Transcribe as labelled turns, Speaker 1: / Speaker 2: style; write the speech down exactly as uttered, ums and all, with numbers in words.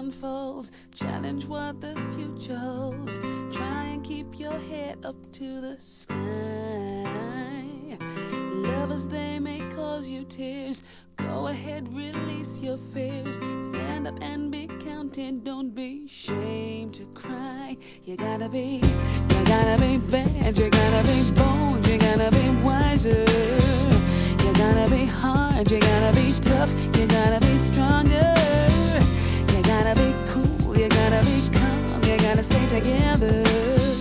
Speaker 1: unfolds. Challenge what the future holds. Try and keep your head up to the sky. Lovers, they may cause you tears.